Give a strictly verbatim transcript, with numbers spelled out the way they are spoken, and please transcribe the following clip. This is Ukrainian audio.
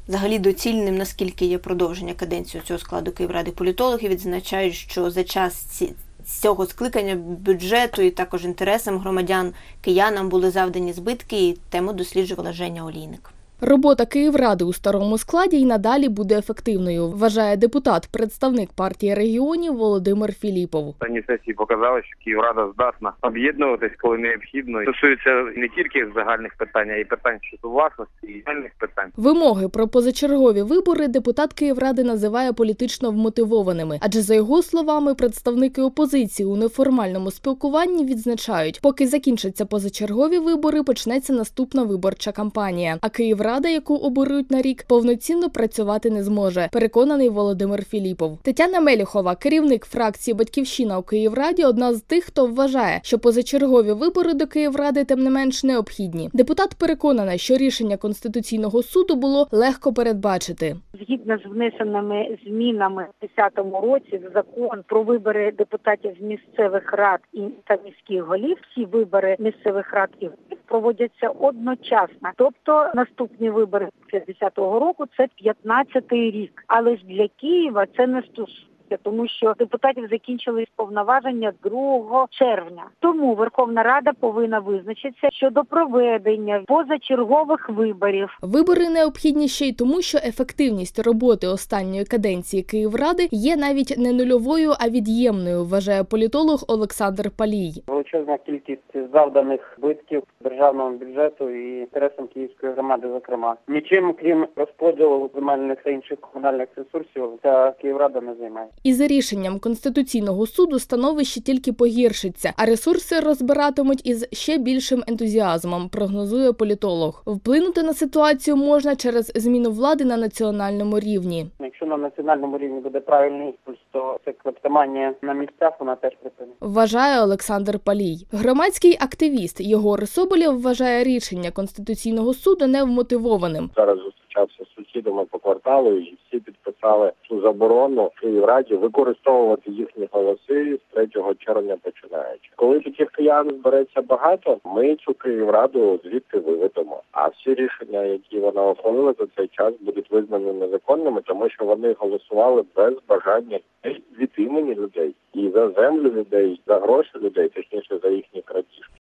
взагалі доцільним, наскільки є продовження каденції цього складу Київради. Політологи відзначають, що за час ці з цього скликання бюджету і також інтересам громадян киянам були завдані збитки, і тему досліджувала Женя Олійник. Робота Київради у старому складі й надалі буде ефективною, вважає депутат, представник партії регіонів Володимир Філіпов. Останні сесії показали, що Київрада здатна об'єднуватись, коли необхідно. Стосується не тільки загальних питань, а й питань щодо власності і загальних питань. Вимоги про позачергові вибори депутат Київради називає політично вмотивованими, адже, за його словами, представники опозиції у неформальному спілкуванні відзначають, поки закінчаться позачергові вибори, почнеться наступна виборча кампанія, а Київрада, яку оберуть на рік, повноцінно працювати не зможе, переконаний Володимир Філіпов. Тетяна Меліхова, керівник фракції «Батьківщина» у Київраді, одна з тих, хто вважає, що позачергові вибори до Київради тим не менш необхідні. Депутат переконана, що рішення Конституційного суду було легко передбачити. Згідно з внесеними змінами в десятому році в закон про вибори депутатів з місцевих рад та міських голів, всі вибори місцевих рад і голів проводяться одночасно. Тобто наступні вибори п'ятдесятого року – це п'ятнадцятий рік. Але ж для Києва це не стосується, тому що депутатів закінчились повноваження другого червня. Тому Верховна Рада повинна визначитися щодо проведення позачергових виборів. Вибори необхідні ще й тому, що ефективність роботи останньої каденції Київради є навіть не нульовою, а від'ємною, вважає політолог Олександр Палій. Величезна кількість завданих збитків державному бюджету і інтересам Київської громади, зокрема. Нічим, крім розподілу земельних та інших комунальних ресурсів, ця Київрада не займає. І за рішенням Конституційного суду становище тільки погіршиться, а ресурси розбиратимуть із ще більшим ентузіазмом, прогнозує політолог. Вплинути на ситуацію можна через зміну влади на національному рівні. Якщо на національному рівні буде правильний імпульс, то це клептоманія на місцях, вона теж припинить. Вважає Олександр Палій. Громадський активіст Єгор Соболєв вважає рішення Конституційного суду невмотивованим. Зараз зустрічався з сусідами по кварталу і всі підписали цю заборону в Київраді використовувати їхні голоси з третього червня починаючи. Коли таких киян збереться багато, ми цю Київраду звідти виведемо. А всі рішення, які вона ухвалила за цей час, будуть визнані незаконними, тому що вони голосували без бажання від імені людей і за землю людей, за гроші людей, точніше за їхні крадіжки.